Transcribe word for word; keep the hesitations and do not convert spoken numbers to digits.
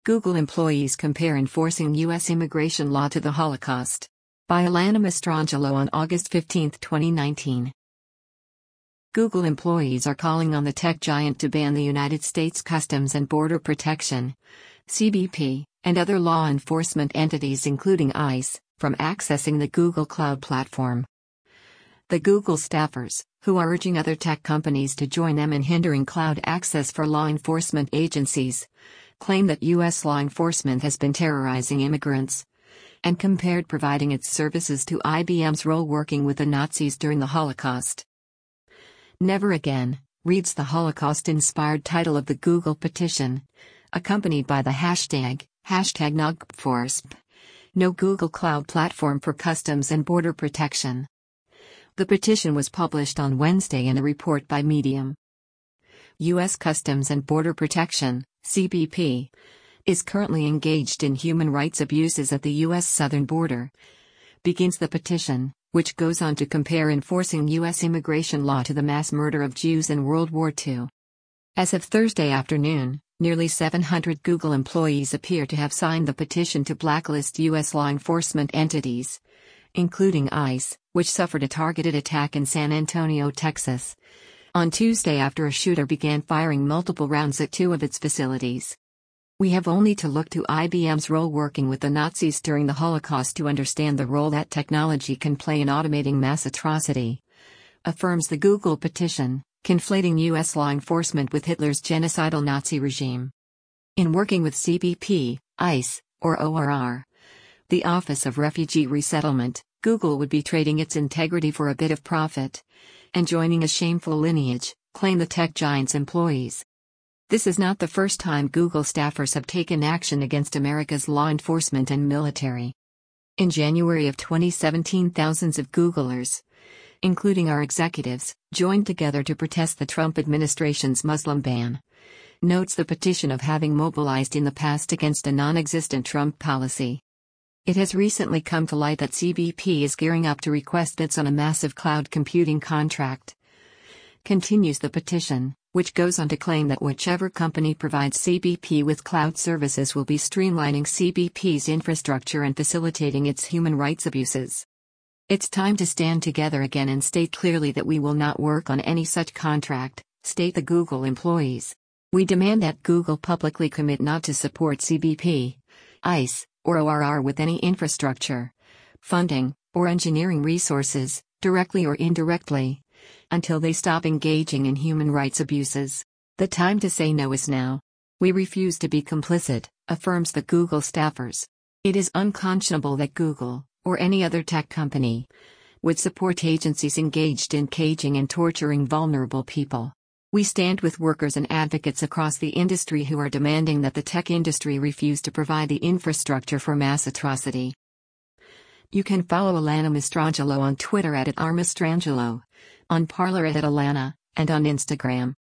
Google employees compare enforcing U S immigration law to the Holocaust. By Alana Mastrangelo on August fifteenth, twenty nineteen. Google employees are calling on the tech giant to ban the United States Customs and Border Protection, C B P, and other law enforcement entities including ICE, from accessing the Google Cloud platform. The Google staffers, who are urging other tech companies to join them in hindering cloud access for law enforcement agencies, claim that U S law enforcement has been terrorizing immigrants, and compared providing its services to I B M's role working with the Nazis during the Holocaust. Never Again, reads the Holocaust-inspired title of the Google petition, accompanied by the hashtag, hashtag NogForSP, No Google Cloud Platform for Customs and Border Protection. The petition was published on Wednesday in a report by Medium. U S Customs and Border Protection, C B P, is currently engaged in human rights abuses at the U S southern border, begins the petition, which goes on to compare enforcing U S immigration law to the mass murder of Jews in World War Two. As of Thursday afternoon, nearly seven hundred Google employees appear to have signed the petition to blacklist U S law enforcement entities, including ICE, which suffered a targeted attack in San Antonio, Texas, on Tuesday after a shooter began firing multiple rounds at two of its facilities. We have only to look to I B M's role working with the Nazis during the Holocaust to understand the role that technology can play in automating mass atrocity, affirms the Google petition, conflating U S law enforcement with Hitler's genocidal Nazi regime. In working with C B P, ICE, or O R R, the Office of Refugee Resettlement, Google would be trading its integrity for a bit of profit, and joining a shameful lineage, claim the tech giant's employees. This is not the first time Google staffers have taken action against America's law enforcement and military. In January of twenty seventeen, thousands of Googlers, including our executives, joined together to protest the Trump administration's Muslim ban, notes the petition of having mobilized in the past against a non-existent Trump policy. It has recently come to light that C B P is gearing up to request bids on a massive cloud computing contract. Continues the petition, which goes on to claim that whichever company provides C B P with cloud services will be streamlining C B P's infrastructure and facilitating its human rights abuses. It's time to stand together again and state clearly that we will not work on any such contract, state the Google employees. We demand that Google publicly commit not to support C B P, ICE, or O R R with any infrastructure, funding, or engineering resources, directly or indirectly, until they stop engaging in human rights abuses. The time to say no is now. We refuse to be complicit, affirms the Google staffers. It is unconscionable that Google, or any other tech company, would support agencies engaged in caging and torturing vulnerable people. We stand with workers and advocates across the industry who are demanding that the tech industry refuse to provide the infrastructure for mass atrocity. You can follow Alana Mastrangelo on Twitter at, at r mastrangelo, on Parler at, at Alana, and on Instagram